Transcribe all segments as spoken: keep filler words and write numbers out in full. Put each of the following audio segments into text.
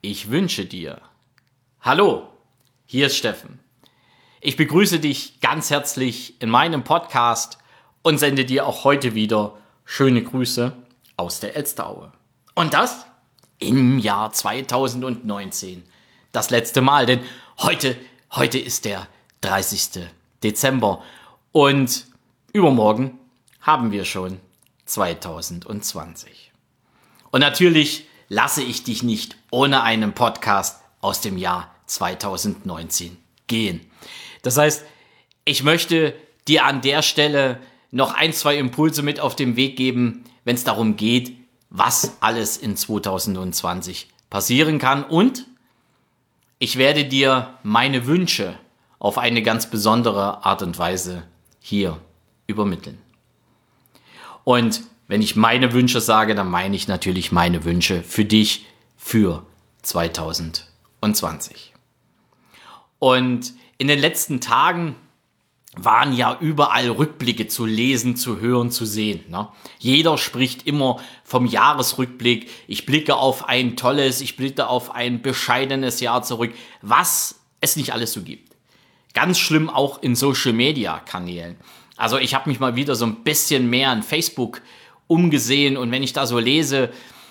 Ich wünsche dir. Hallo, hier ist Steffen. Ich begrüße dich ganz herzlich in meinem Podcast und sende dir auch heute wieder schöne Grüße aus der Elsteraue. Und das im Jahr zweitausendneunzehn. Das letzte Mal, denn heute, heute ist der dreißigster Dezember und übermorgen haben wir schon zweitausendzwanzig. Und natürlich lasse ich dich nicht ohne einen Podcast aus dem Jahr zweitausendneunzehn gehen. Das heißt, ich möchte dir an der Stelle noch ein, zwei Impulse mit auf den Weg geben, wenn es darum geht, was alles in zweitausendzwanzig passieren kann. Und ich werde dir meine Wünsche auf eine ganz besondere Art und Weise hier übermitteln. Und wenn ich meine Wünsche sage, dann meine ich natürlich meine Wünsche für dich für zweitausendzwanzig. Und in den letzten Tagen waren ja überall Rückblicke zu lesen, zu hören, zu sehen. Ne? Jeder spricht immer vom Jahresrückblick. Ich blicke auf ein tolles, ich blicke auf ein bescheidenes Jahr zurück, was es nicht alles so gibt. Ganz schlimm auch in Social-Media-Kanälen. Also ich habe mich mal wieder so ein bisschen mehr an Facebook umgesehen und wenn ich da so lese,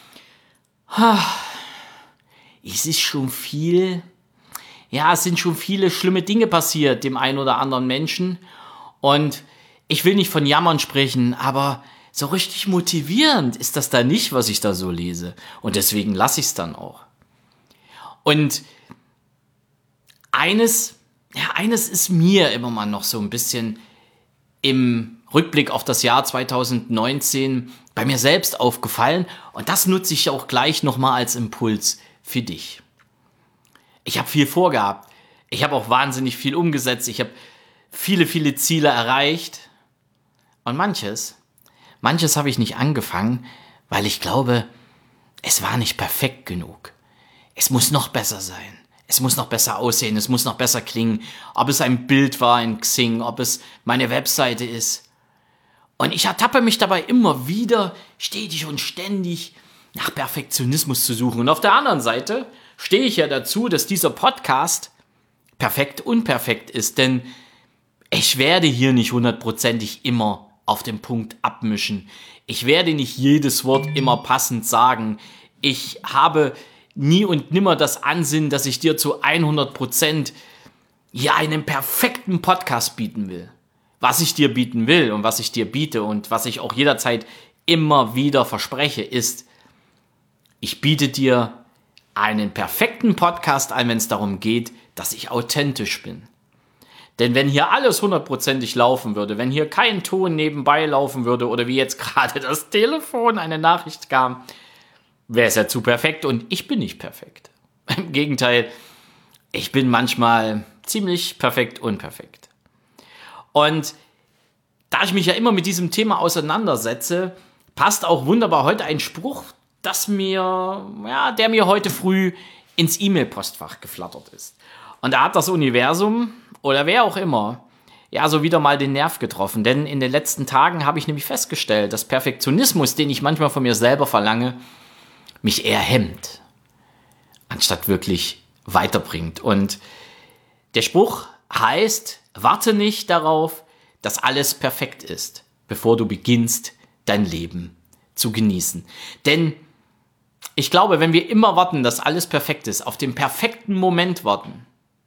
es ist schon viel, ja, es sind schon viele schlimme Dinge passiert dem einen oder anderen Menschen und ich will nicht von Jammern sprechen, aber so richtig motivierend ist das da nicht, was ich da so lese und deswegen lasse ich es dann auch. Und eines, ja, eines ist mir immer mal noch so ein bisschen im Rückblick auf das Jahr zweitausendneunzehn bei mir selbst aufgefallen und das nutze ich auch gleich nochmal als Impuls für dich. Ich habe viel vorgehabt, ich habe auch wahnsinnig viel umgesetzt, ich habe viele, viele Ziele erreicht und manches, manches habe ich nicht angefangen, weil ich glaube, es war nicht perfekt genug. Es muss noch besser sein. Es muss noch besser aussehen, es muss noch besser klingen, ob es ein Bild war in Xing, ob es meine Webseite ist. Und ich ertappe mich dabei immer wieder, stetig und ständig nach Perfektionismus zu suchen. Und auf der anderen Seite stehe ich ja dazu, dass dieser Podcast perfekt unperfekt ist, denn ich werde hier nicht hundertprozentig immer auf den Punkt abmischen. Ich werde nicht jedes Wort immer passend sagen. Ich habe nie und nimmer das Ansinnen, dass ich dir zu hundert Prozent hier einen perfekten Podcast bieten will. Was ich dir bieten will und was ich dir biete und was ich auch jederzeit immer wieder verspreche, ist, ich biete dir einen perfekten Podcast an, wenn es darum geht, dass ich authentisch bin. Denn wenn hier alles hundertprozentig laufen würde, wenn hier kein Ton nebenbei laufen würde oder wie jetzt gerade das Telefon eine Nachricht kam, wäre es ja zu perfekt und ich bin nicht perfekt. Im Gegenteil, ich bin manchmal ziemlich perfekt unperfekt. Und da ich mich ja immer mit diesem Thema auseinandersetze, passt auch wunderbar heute ein Spruch, das mir, ja, der mir heute früh ins E-Mail-Postfach geflattert ist. Und da hat das Universum oder wer auch immer ja so wieder mal den Nerv getroffen. Denn in den letzten Tagen habe ich nämlich festgestellt, dass Perfektionismus, den ich manchmal von mir selber verlange, mich eher hemmt, anstatt wirklich weiterbringt. Und der Spruch heißt, warte nicht darauf, dass alles perfekt ist, bevor du beginnst, dein Leben zu genießen. Denn ich glaube, wenn wir immer warten, dass alles perfekt ist, auf den perfekten Moment warten,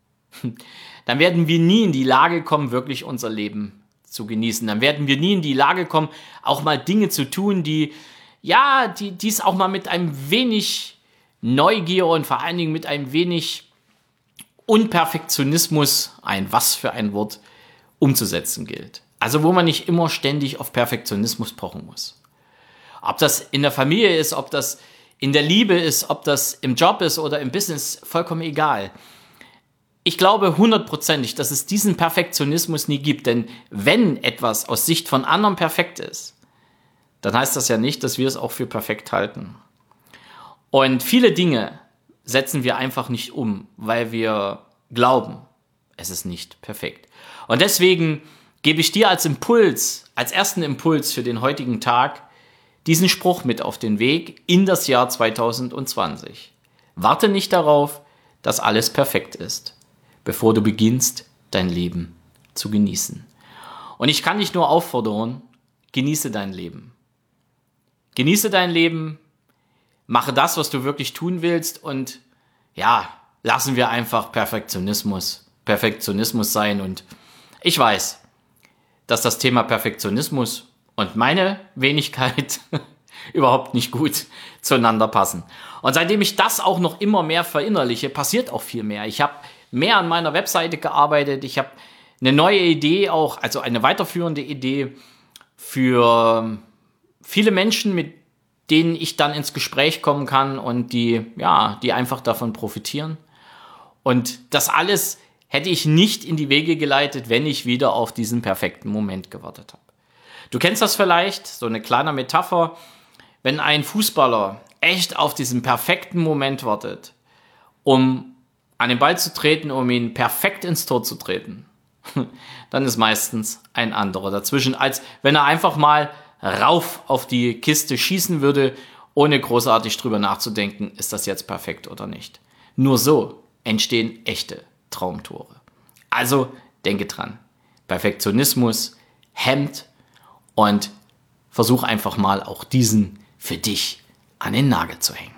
dann werden wir nie in die Lage kommen, wirklich unser Leben zu genießen. Dann werden wir nie in die Lage kommen, auch mal Dinge zu tun, die Ja, die dies auch mal mit einem wenig Neugier und vor allen Dingen mit ein wenig Unperfektionismus, ein was für ein Wort, umzusetzen gilt. Also wo man nicht immer ständig auf Perfektionismus pochen muss. Ob das in der Familie ist, ob das in der Liebe ist, ob das im Job ist oder im Business, vollkommen egal. Ich glaube hundertprozentig, dass es diesen Perfektionismus nie gibt, denn wenn etwas aus Sicht von anderen perfekt ist, dann heißt das ja nicht, dass wir es auch für perfekt halten. Und viele Dinge setzen wir einfach nicht um, weil wir glauben, es ist nicht perfekt. Und deswegen gebe ich dir als Impuls, als ersten Impuls für den heutigen Tag, diesen Spruch mit auf den Weg in das Jahr zweitausendzwanzig. Warte nicht darauf, dass alles perfekt ist, bevor du beginnst, dein Leben zu genießen. Und ich kann dich nur auffordern, genieße dein Leben. Genieße dein Leben, mache das, was du wirklich tun willst und ja, lassen wir einfach Perfektionismus, Perfektionismus sein. Und ich weiß, dass das Thema Perfektionismus und meine Wenigkeit überhaupt nicht gut zueinander passen. Und seitdem ich das auch noch immer mehr verinnerliche, passiert auch viel mehr. Ich habe mehr an meiner Webseite gearbeitet, ich habe eine neue Idee auch, also eine weiterführende Idee für viele Menschen, mit denen ich dann ins Gespräch kommen kann und die, ja, die einfach davon profitieren. Und das alles hätte ich nicht in die Wege geleitet, wenn ich wieder auf diesen perfekten Moment gewartet habe. Du kennst das vielleicht, so eine kleine Metapher, wenn ein Fußballer echt auf diesen perfekten Moment wartet, um an den Ball zu treten, um ihn perfekt ins Tor zu treten, dann ist meistens ein anderer dazwischen, als wenn er einfach mal rauf auf die Kiste schießen würde, ohne großartig drüber nachzudenken, ist das jetzt perfekt oder nicht. Nur so entstehen echte Traumtore. Also denke dran, Perfektionismus hemmt und versuch einfach mal auch diesen für dich an den Nagel zu hängen.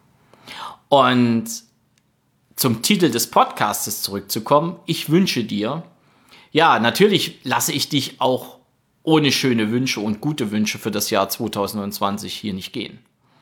Und zum Titel des Podcastes zurückzukommen, ich wünsche dir, ja, natürlich lasse ich dich auch ohne schöne Wünsche und gute Wünsche für das Jahr zwanzig zwanzig hier nicht gehen.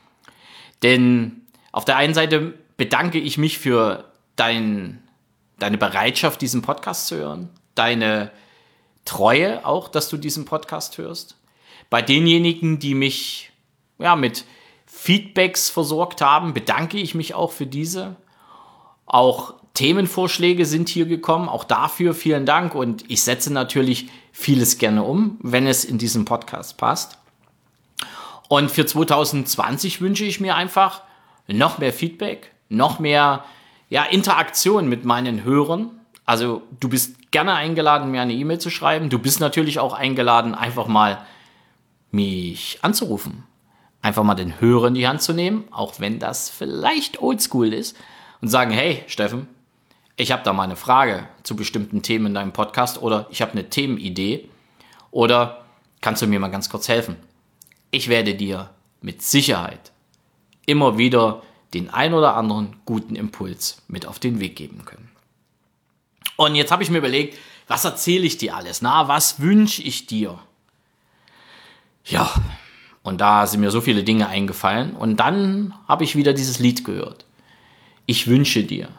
Denn auf der einen Seite bedanke ich mich für dein, deine Bereitschaft, diesen Podcast zu hören, deine Treue auch, dass du diesen Podcast hörst. Bei denjenigen, die mich ja, mit Feedbacks versorgt haben, bedanke ich mich auch für diese. Auch Themenvorschläge sind hier gekommen, auch dafür vielen Dank und ich setze natürlich vieles gerne um, wenn es in diesem Podcast passt. Und für zwanzig zwanzig wünsche ich mir einfach noch mehr Feedback, noch mehr ja, Interaktion mit meinen Hörern. Also du bist gerne eingeladen, mir eine E-Mail zu schreiben. Du bist natürlich auch eingeladen, einfach mal mich anzurufen. Einfach mal den Hörer in die Hand zu nehmen, auch wenn das vielleicht oldschool ist, und sagen, hey Steffen, ich habe da mal eine Frage zu bestimmten Themen in deinem Podcast oder ich habe eine Themenidee oder kannst du mir mal ganz kurz helfen? Ich werde dir mit Sicherheit immer wieder den ein oder anderen guten Impuls mit auf den Weg geben können. Und jetzt habe ich mir überlegt, was erzähle ich dir alles? Na, was wünsche ich dir? Ja, und da sind mir so viele Dinge eingefallen und dann habe ich wieder dieses Lied gehört. Ich wünsche dir.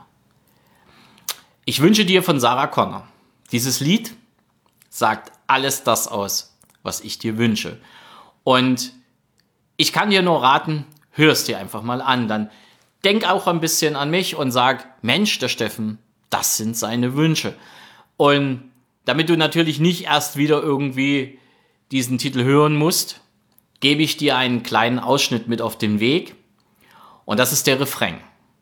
Ich wünsche dir von Sarah Connor. Dieses Lied sagt alles das aus, was ich dir wünsche. Und ich kann dir nur raten, hör es dir einfach mal an. Dann denk auch ein bisschen an mich und sag, Mensch, der Steffen, das sind seine Wünsche. Und damit du natürlich nicht erst wieder irgendwie diesen Titel hören musst, gebe ich dir einen kleinen Ausschnitt mit auf den Weg. Und das ist der Refrain.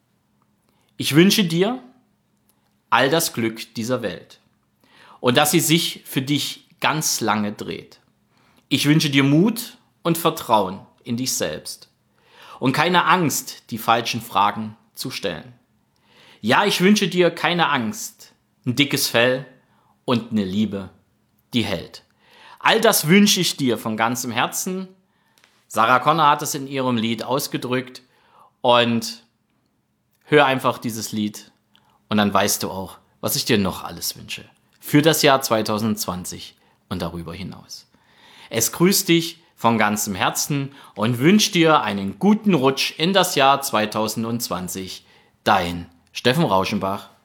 Ich wünsche dir all das Glück dieser Welt und dass sie sich für dich ganz lange dreht. Ich wünsche dir Mut und Vertrauen in dich selbst und keine Angst, die falschen Fragen zu stellen. Ja, ich wünsche dir keine Angst, ein dickes Fell und eine Liebe, die hält. All das wünsche ich dir von ganzem Herzen. Sarah Connor hat es in ihrem Lied ausgedrückt und hör einfach dieses Lied und dann weißt du auch, was ich dir noch alles wünsche. Für das Jahr zwanzig zwanzig und darüber hinaus. Es grüßt dich von ganzem Herzen und wünscht dir einen guten Rutsch in das Jahr zwanzig zwanzig. Dein Steffen Rauschenbach.